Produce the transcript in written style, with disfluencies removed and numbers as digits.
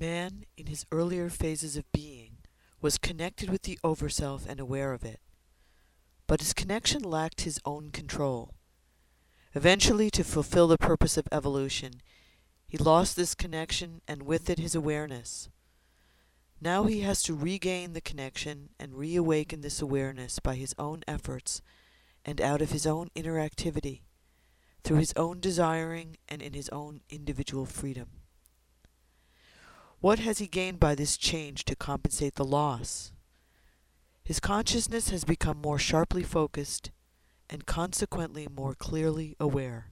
Man, in his earlier phases of being, was connected with the Overself and aware of it. But his connection lacked his own control. Eventually, to fulfill the purpose of evolution, he lost this connection and with it his awareness. Now he has to regain the connection and reawaken this awareness by his own efforts and out of his own inner activity, through his own desiring and in his own individual freedom. What has he gained by this change to compensate the loss? His consciousness has become more sharply focused and consequently more clearly aware.